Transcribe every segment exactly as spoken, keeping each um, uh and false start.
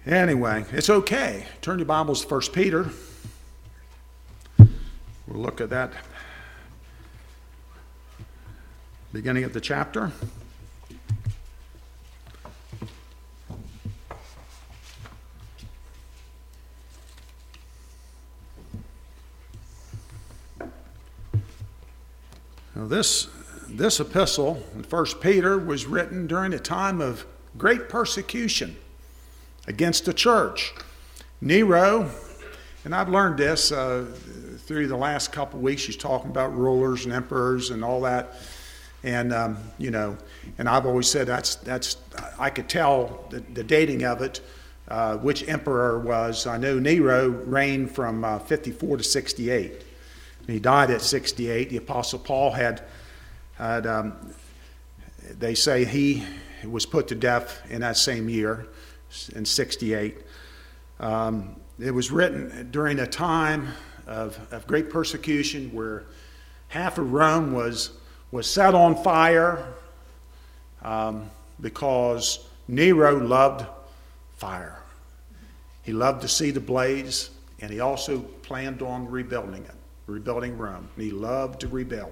Anyway, it's okay. Turn your Bibles to First Peter. We'll look at that beginning of the chapter. Now this, this epistle in First Peter was written during a time of great persecution against the church. Nero, and I've learned this uh, through the last couple of weeks, he's talking about rulers and emperors and all that. And, um, you know, and I've always said that's, that's I could tell the, the dating of it, uh, which emperor was. I know Nero reigned from uh, fifty-four to sixty-eight. He died at sixty-eight. The Apostle Paul had, had um, they say he was put to death in that same year, in sixty-eight. Um, it was written during a time of, of great persecution where half of Rome was, was set on fire um, because Nero loved fire. He loved to see the blaze, and he also planned on rebuilding it, rebuilding Rome. And he loved to rebuild.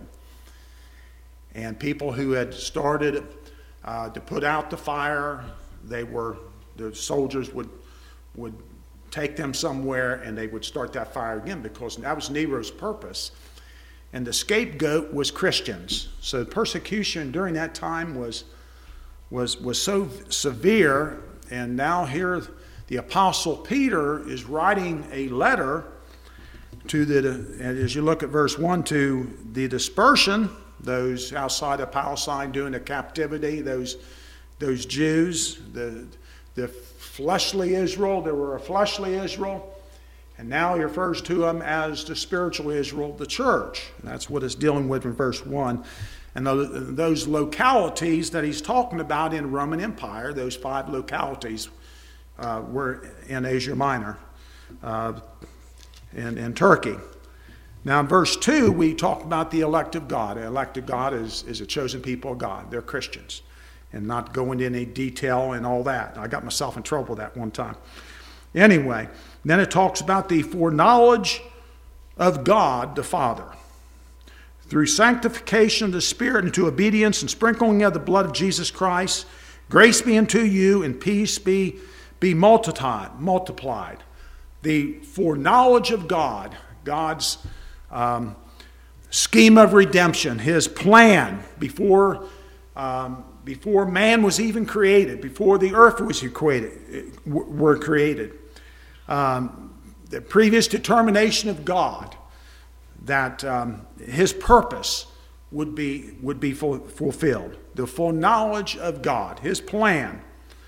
And people who had started uh, to put out the fire, they were the soldiers would would take them somewhere and they would start that fire again, because that was Nero's purpose. And the scapegoat was Christians. So persecution during that time was was was so severe. And now here the Apostle Peter is writing a letter to the, and as you look at verse one, to the dispersion, those outside of Palestine during the captivity, those those Jews, the the fleshly Israel. There were a fleshly Israel, and now he refers to them as the spiritual Israel, the church. And that's what it's dealing with in verse one. And those localities that he's talking about in Roman Empire, those five localities uh, were in Asia Minor, uh, in, in Turkey. Now in verse two, we talk about the elect of God. The elect of God is, is a chosen people of God. They're Christians. And not go into any detail and all that. I got myself in trouble that one time. Anyway, then it talks about the foreknowledge of God the Father, through sanctification of the Spirit into obedience and sprinkling of the blood of Jesus Christ, grace be unto you and peace be, be multiplied, multiplied. The foreknowledge of God, God's um, scheme of redemption, his plan before um, Before man was even created, before the earth was created, were created, um, the previous determination of God that um, his purpose would be would be fulfilled, the full knowledge of God, his plan,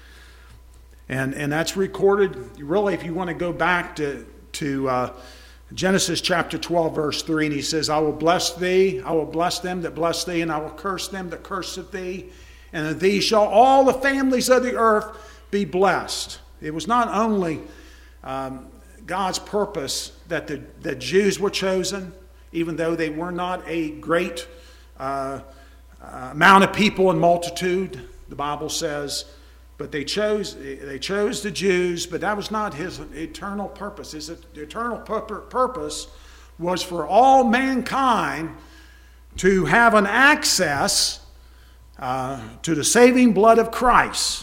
and and that's recorded. Really, if you want to go back to to uh, Genesis chapter twelve, verse three, and he says, "I will bless thee, I will bless them that bless thee, and I will curse them that curseth thee. And of thee shall all the families of the earth be blessed." It was not only um, God's purpose that the, the Jews were chosen, even though they were not a great uh, uh, amount of people in multitude, the Bible says, but they chose they chose the Jews, but that was not his eternal purpose. His eternal purpose was for all mankind to have an access Uh, to the saving blood of Christ.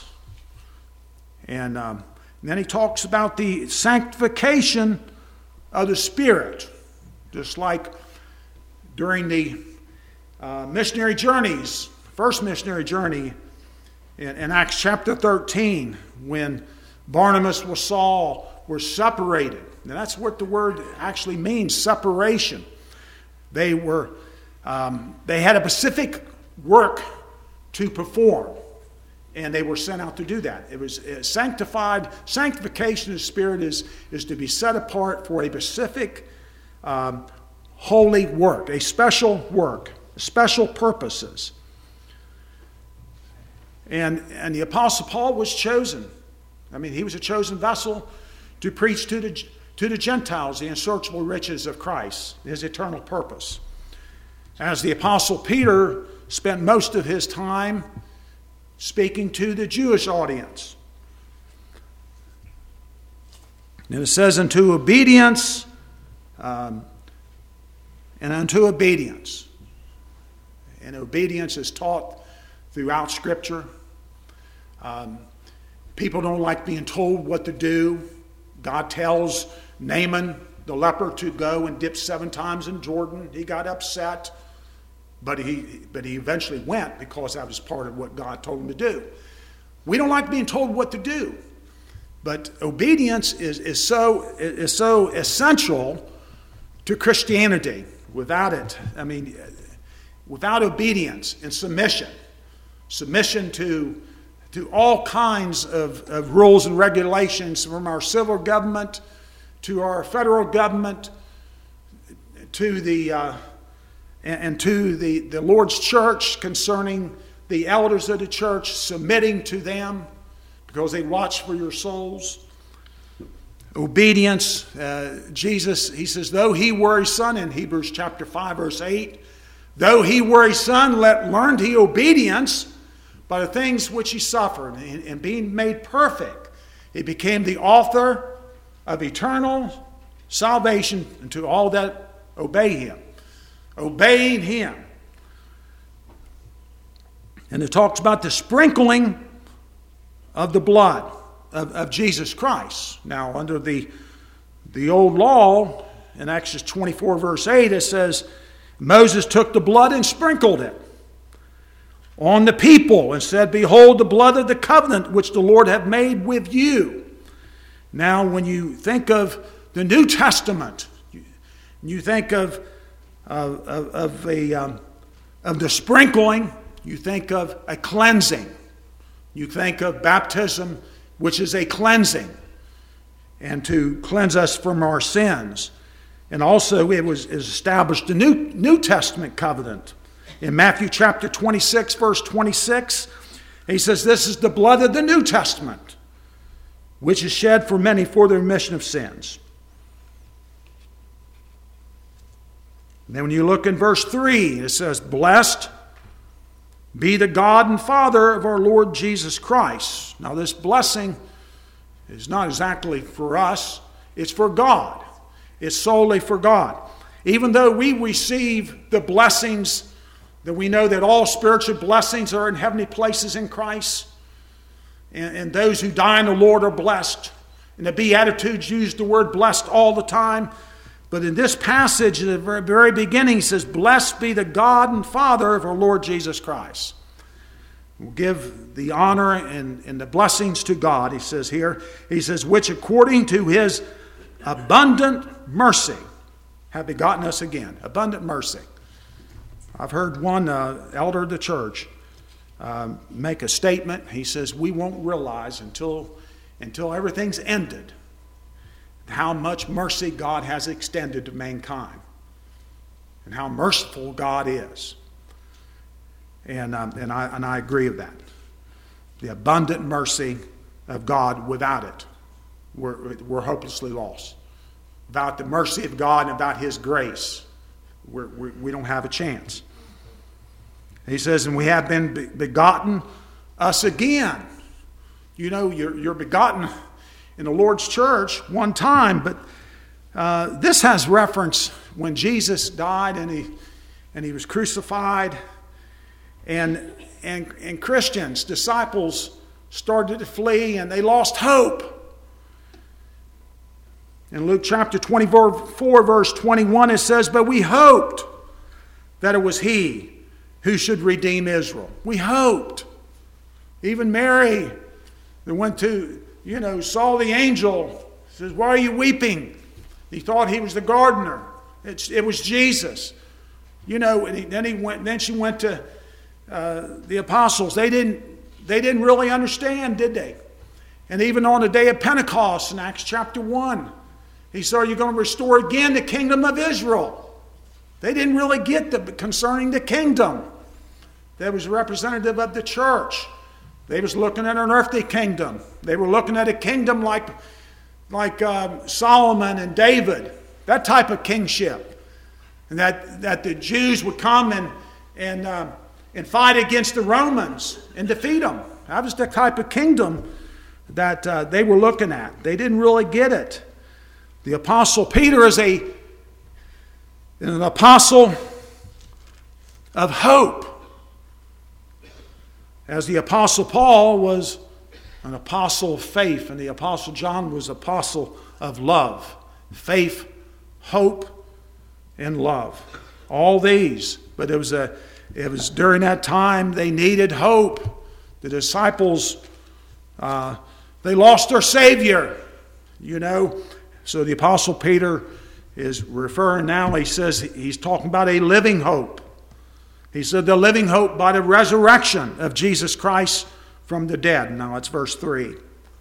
And, um, and then he talks about the sanctification of the Spirit. Just like during the uh, missionary journeys, first missionary journey in, in Acts chapter thirteen, when Barnabas and Saul were separated. Now that's what the word actually means, separation. They were, um, they had a specific work to perform, and they were sent out to do that. It was sanctified. Sanctification of the Spirit is, is to be set apart for a specific um, holy work, a special work, special purposes. And, and the Apostle Paul was chosen. I mean, he was a chosen vessel to preach to the, to the Gentiles the unsearchable riches of Christ, his eternal purpose. As the Apostle Peter spent most of his time speaking to the Jewish audience. And it says, unto obedience, um, and unto obedience. And obedience is taught throughout Scripture. Um, people don't like being told what to do. God tells Naaman, the leper, to go and dip seven times in Jordan. He got upset, but he, but he eventually went because that was part of what God told him to do. We don't like being told what to do. But obedience is, is, so, is so essential to Christianity. Without it, I mean, without obedience and submission, submission to, to all kinds of, of rules and regulations, from our civil government to our federal government to the uh, and, and to the, the Lord's church, concerning the elders of the church, submitting to them because they watch for your souls. Obedience, uh, Jesus, he says, though he were his son, in Hebrews chapter five, verse eight, though he were his son, let learned he obedience by the things which he suffered, and, and being made perfect, he became the author of eternal salvation unto all that obey him. Obeying him. And it talks about the sprinkling of the blood of, of Jesus Christ. Now, under the, the old law, in Exodus twenty-four, verse eight, it says, Moses took the blood and sprinkled it on the people and said, behold, the blood of the covenant which the Lord hath made with you. Now, when you think of the New Testament, you think of, of, of, of, a, um, of the sprinkling, you think of a cleansing. You think of baptism, which is a cleansing, and to cleanse us from our sins. And also it was established a new, New Testament covenant. In Matthew chapter twenty-six, verse twenty-six, he says, this is the blood of the New Testament, which is shed for many for the remission of sins. And then when you look in verse three, it says, blessed be the God and Father of our Lord Jesus Christ. Now this blessing is not exactly for us. It's for God. It's solely for God. Even though we receive the blessings, that we know that all spiritual blessings are in heavenly places in Christ. And, and those who die in the Lord are blessed. And the Beatitudes use the word blessed all the time. But in this passage, at the very, very beginning, he says, blessed be the God and Father of our Lord Jesus Christ. We'll give the honor and, and the blessings to God, he says here. He says, which according to his abundant mercy have begotten us again. Abundant mercy. I've heard one uh, elder of the church um, make a statement. He says, we won't realize until, until everything's ended how much mercy God has extended to mankind and how merciful God is. And, um, and, I, and I agree with that. The abundant mercy of God, without it, we're, we're hopelessly lost. Without the mercy of God and without his grace, we're, we, we don't have a chance. He says, and we have been begotten us again. You know, you're, you're begotten in the Lord's church one time, but uh, this has reference when Jesus died and he and he was crucified, and and and Christians, disciples, started to flee and they lost hope. In Luke chapter twenty-four, verse twenty-one, it says, but we hoped that it was he who should redeem Israel. We hoped. Even Mary, that went to You know, saw the angel, says, why are you weeping? He thought he was the gardener. It's, it was Jesus. You know, and he, then he went. Then she went to uh, the apostles. They didn't. They didn't really understand, did they? And even on the day of Pentecost in Acts chapter one, he said, "Are you going to restore again the kingdom of Israel?" They didn't really get the concerning the kingdom. That was a representative of the church. They was looking at an earthly kingdom. They were looking at a kingdom like, like uh, Solomon and David, that type of kingship, and that, that the Jews would come and and uh, and fight against the Romans and defeat them. That was the type of kingdom that uh, they were looking at. They didn't really get it. The Apostle Peter is a, an apostle of hope, as the Apostle Paul was an apostle of faith, and the Apostle John was apostle of love. Faith, hope, and love. All these. But it was a it was during that time they needed hope. The disciples, uh, they lost their Savior, you know. So the Apostle Peter is referring now, he says he's talking about a living hope. He said the living hope by the resurrection of Jesus Christ from the dead. Now it's verse three.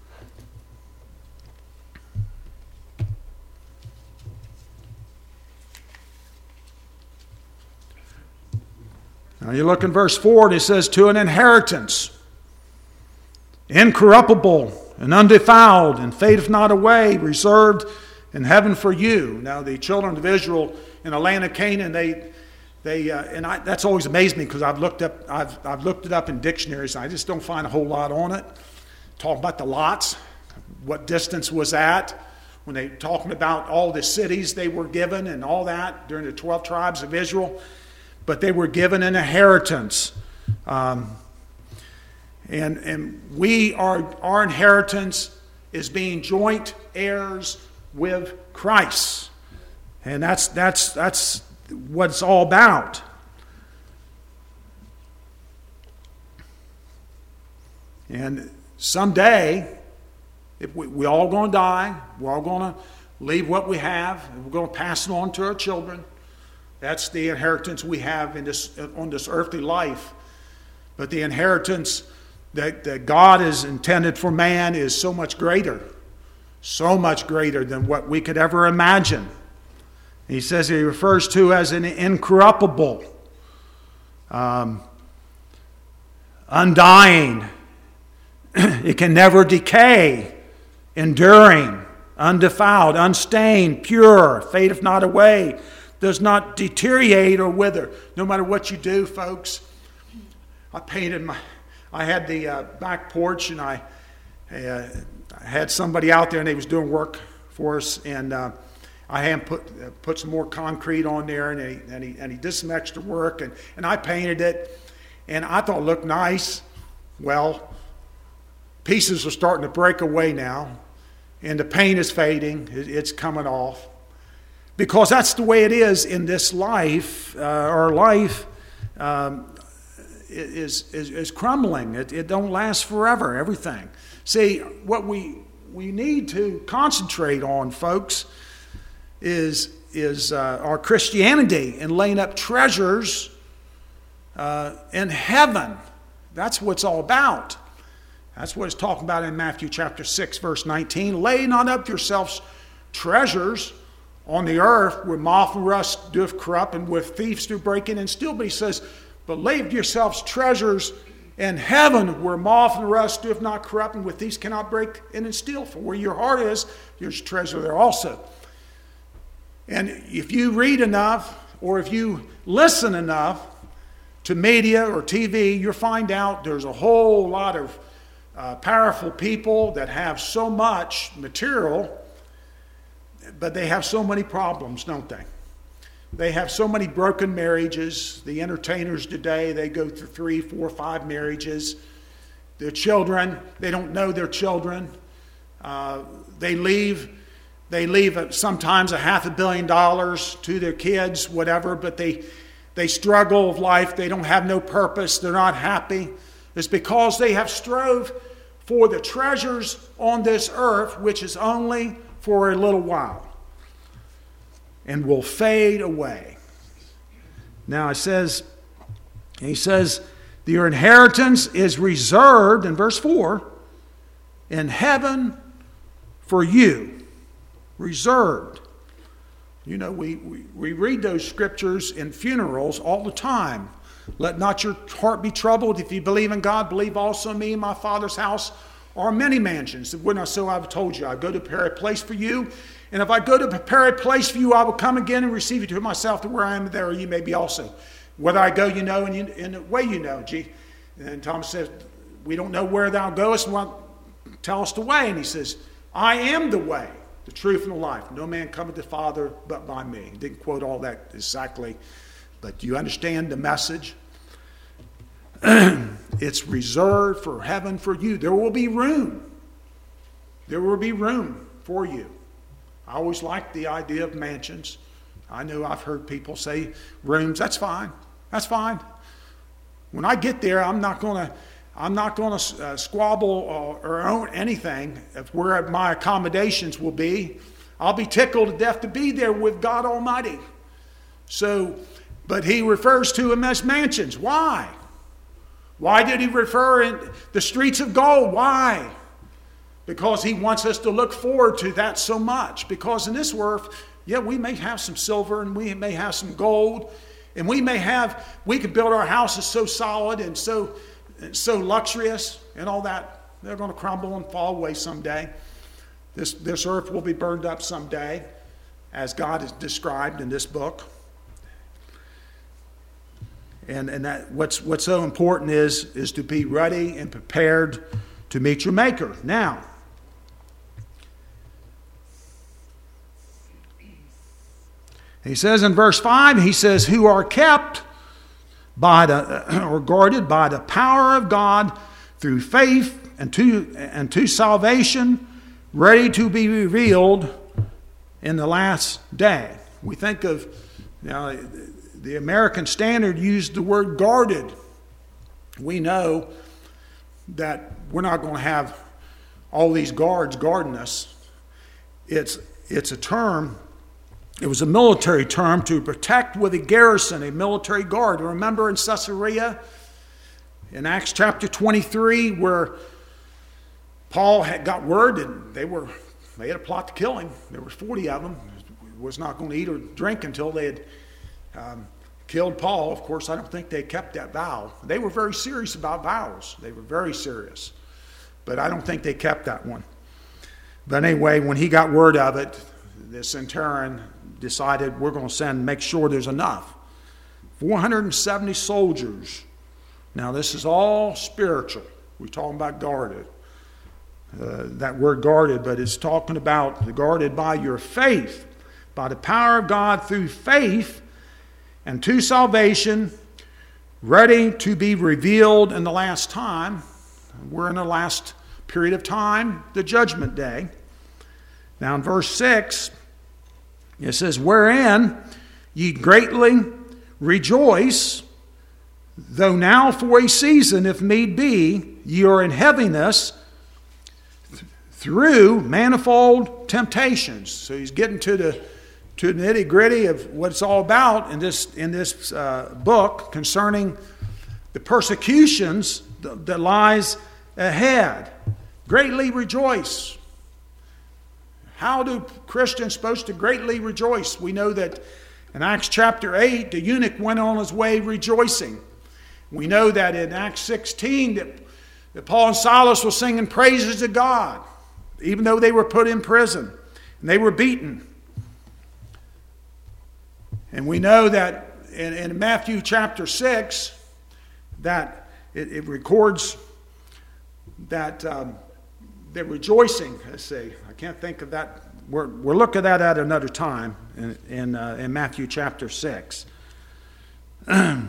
Now you look in verse four, and it says, to an inheritance, incorruptible and undefiled, and fadeth not away, reserved in heaven for you. Now the children of Israel in the land of Canaan, they, they, uh, and I, that's always amazed me because I've looked up, I've, I've looked it up in dictionaries. And I just don't find a whole lot on it. Talk about the lots, what distance was that when they talking about all the cities they were given and all that during the twelve tribes of Israel. But they were given an inheritance. Um, and and we are, our inheritance is being joint heirs with Christ. And that's that's that's what it's all about. And someday, if we, we're all going to die, we're all going to leave what we have, and we're going to pass it on to our children. That's the inheritance we have in this on this earthly life. But the inheritance that, that God has intended for man is so much greater. So much greater than what we could ever imagine. He says he refers to as an incorruptible, um, undying. It can never decay, enduring, undefiled, unstained, pure, fadeth not away, does not deteriorate or wither. No matter what you do, folks. I painted my, I had the uh, back porch, and I, uh, I had somebody out there, and they was doing work for us, and uh, I had him put uh, put some more concrete on there, and he and he, and he did some extra work, and, and I painted it, and I thought it looked nice. Well, pieces are starting to break away now, and the paint is fading. It, it's coming off. Because that's the way it is in this life. Uh, our life um, is, is is crumbling. It, it don't last forever, everything. See, what we we need to concentrate on, folks, is, is uh, our Christianity and laying up treasures uh, in heaven. That's what it's all about. That's what it's talking about in Matthew chapter six, verse nineteen. Lay not up yourselves treasures on the earth, where moth and rust doth corrupt, and with thieves do break in and steal. But he says, but lay up yourselves treasures in heaven, where moth and rust doth not corrupt, and with thieves cannot break in and steal. For where your heart is, there's treasure there also. And if you read enough, or if you listen enough to media or T V, you'll find out there's a whole lot of uh, powerful people that have so much material, but they have so many problems, don't they? They have so many broken marriages. The entertainers today, they go through three, four, five marriages. Their children, they don't know their children. Uh, they leave, they leave sometimes a half a billion dollars to their kids, whatever, but they, they struggle with life. They don't have no purpose. They're not happy. It's because they have strove for the treasures on this earth, which is only for a little while and will fade away. Now it says, he says, your inheritance is reserved, in verse four, in heaven for you. Reserved. You know, we, we, we read those scriptures in funerals all the time. Let not your heart be troubled. If you believe in God, believe also in me. In my Father's house are many mansions. When I so I've told you, I go to prepare a place for you. And if I go to prepare a place for you, I will come again and receive you to myself, to where I am there you may be also. Whether I go, you know, and you, in the way you know. Gee. And Thomas says, we don't know where thou goest. Well, tell us the way. And he says, I am the way, the truth, and the life. No man cometh to the Father but by me. He didn't quote all that exactly, but do you understand the message? It's reserved for heaven for you. There will be room. There will be room for you. I always liked the idea of mansions. I know I've heard people say rooms. That's fine. That's fine. When I get there, I'm not going to I'm not going to uh, squabble or, or own anything of where my accommodations will be. I'll be tickled to death to be there with God Almighty. So, but he refers to them as mansions. Why? Why did he refer in the streets of gold? Why? Because he wants us to look forward to that so much. Because in this earth, yeah, we may have some silver and we may have some gold. And we may have, we can build our houses so solid and so so luxurious and all that. They're going to crumble and fall away someday. This, this earth will be burned up someday, as God has described in this book. And, and that what's, what's so important is, is to be ready and prepared to meet your Maker. Now, he says in verse five, he says, who are kept by the, or guarded by the power of God through faith and to, and to salvation, ready to be revealed in the last day. We think of, you know, the American Standard used the word guarded. We know that we're not going to have all these guards guarding us. It's, it's a term. It was a military term to protect with a garrison, a military guard. Remember in Caesarea, in Acts chapter twenty-three, where Paul had got word that they were they had a plot to kill him. There were forty of them. He was not going to eat or drink until they had um, killed Paul. Of course, I don't think they kept that vow. They were very serious about vows. They were very serious. But I don't think they kept that one. But anyway, when he got word of it, the centurion decided, we're going to send, make sure there's enough. four hundred seventy soldiers. Now this is all spiritual. We're talking about guarded. Uh, that word guarded, but it's talking about guarded by your faith, by the power of God through faith and to salvation, ready to be revealed in the last time. We're in the last period of time, the judgment day. Now in verse six, it says, wherein ye greatly rejoice, though now for a season, if need be, ye are in heaviness th- through manifold temptations. So he's getting to the to the nitty gritty of what it's all about in this in this uh, book concerning the persecutions that, that lies ahead. Greatly rejoice. How do Christians supposed to greatly rejoice? We know that in Acts chapter eight, the eunuch went on his way rejoicing. We know that in Acts sixteen that, that Paul and Silas were singing praises to God, even though they were put in prison and they were beaten. And we know that in, in Matthew chapter six, that it, it records that um, they're rejoicing. Let's see, I can't think of that. We're, we'll look at that at another time in, in, uh, in Matthew chapter six. But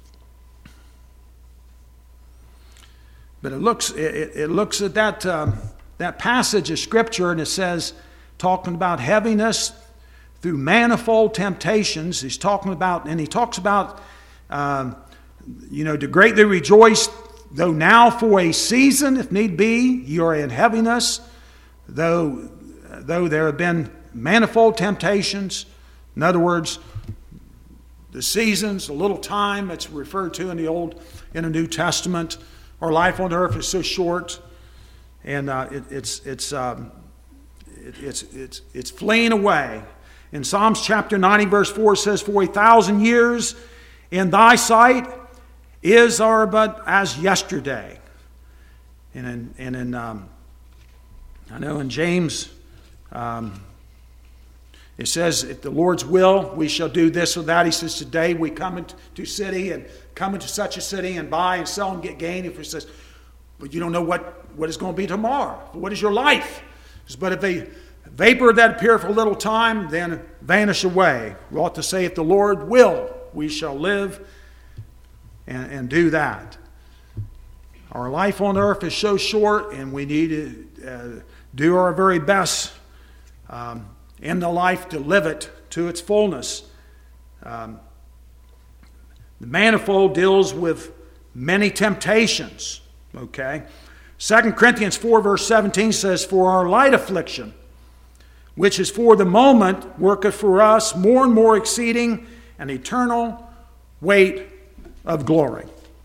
it looks it, it looks at that um, that passage of Scripture, and it says, talking about heaviness through manifold temptations. He's talking about, and he talks about, um, you know, to greatly rejoice, though now for a season, if need be, you are in heaviness, though though there have been manifold temptations. In other words, the seasons, a little time it's referred to in the Old, in the New Testament. Our life on earth is so short, and uh, it, it's it's um, it, it's it's it's fleeing away. In Psalms chapter ninety, verse four, it says, "For a thousand years in thy sight is are but as yesterday." And in and in um, I know in James, um, it says, "If the Lord's will, we shall do this or that." He says, "Today we come into city and come into such a city and buy and sell and get gain." If he says, "But you don't know what, what is going to be tomorrow. What is your life?" Says, "But if a vapor that appear for a little time, then vanish away. We ought to say, if the Lord will, we shall live and, and do that. Our life on earth is so short, and we need to uh, do our very best um, in the life to live it to its fullness. Um, the manifold deals with many temptations. Okay? Second Corinthians four verse seventeen says, for our light affliction, which is for the moment, worketh for us more and more exceeding an eternal weight of glory.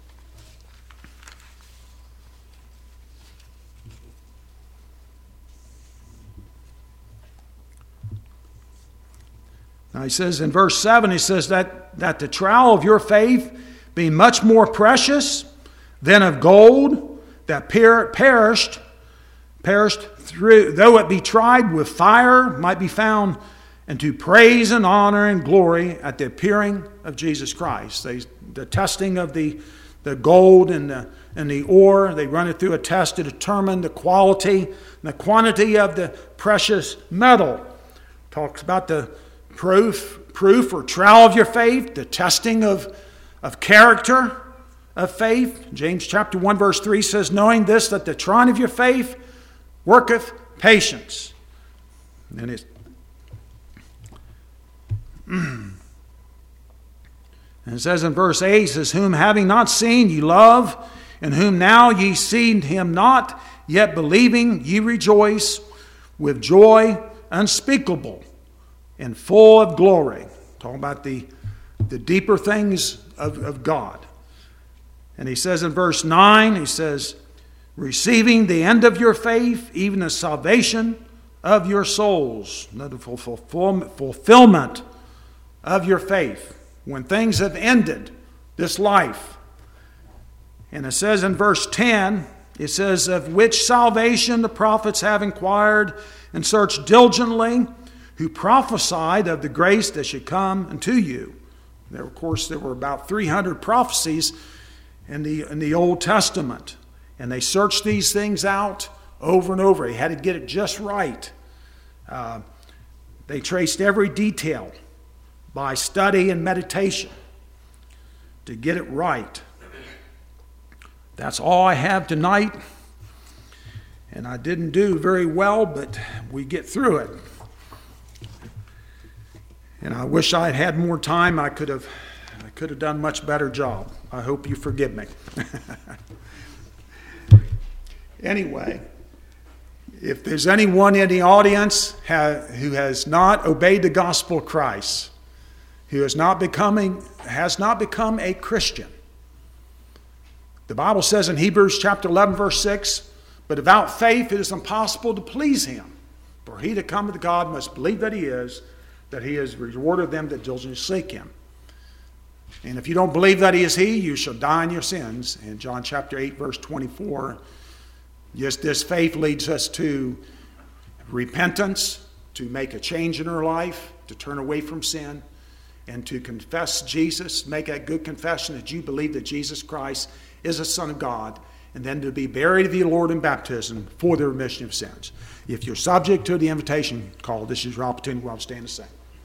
Now he says in verse seven, he says that, that the trial of your faith be much more precious than of gold that per- perished, perished through, though it be tried with fire, might be found unto praise and honor and glory at the appearing of Jesus Christ. They, the testing of the, the gold and the, and the ore, they run it through a test to determine the quality and the quantity of the precious metal. Talks about the proof, proof or trial of your faith, the testing of, of character of faith. James chapter one verse three says, knowing this, that the trying of your faith worketh patience. And it, and it says in verse eight, it says, whom having not seen ye love, and whom now ye see him not, yet believing ye rejoice with joy unspeakable and full of glory. Talking about the, the deeper things of, of God. And he says in verse nine, he says, receiving the end of your faith, even the salvation of your souls. The fulfillment of your faith. When things have ended, this life. And it says in verse ten, it says, of which salvation the prophets have inquired and searched diligently, who prophesied of the grace that should come unto you. There, of course, there were about three hundred prophecies in the, in the Old Testament. And they searched these things out over and over. They had to get it just right. Uh, they traced every detail by study and meditation to get it right. That's all I have tonight. And I didn't do very well, but we get through it. And I wish I had had more time. I could have I could have done a much better job. I hope you forgive me. Anyway, if there's anyone in the audience who has not obeyed the gospel of Christ, who has not becoming has not become a Christian, the Bible says in Hebrews chapter eleven verse six, but without faith it is impossible to please him. For he that cometh to God must believe that he is, that he is rewarded them that diligently seek him. And if you don't believe that he is he, you shall die in your sins. In John chapter eight verse twenty-four, just this faith leads us to repentance, to make a change in our life, to turn away from sin, and to confess Jesus, make a good confession that you believe that Jesus Christ is the Son of God, and then to be buried of the Lord in baptism for the remission of sins. If you're subject to the invitation call, this is your opportunity while I'm standing to sing.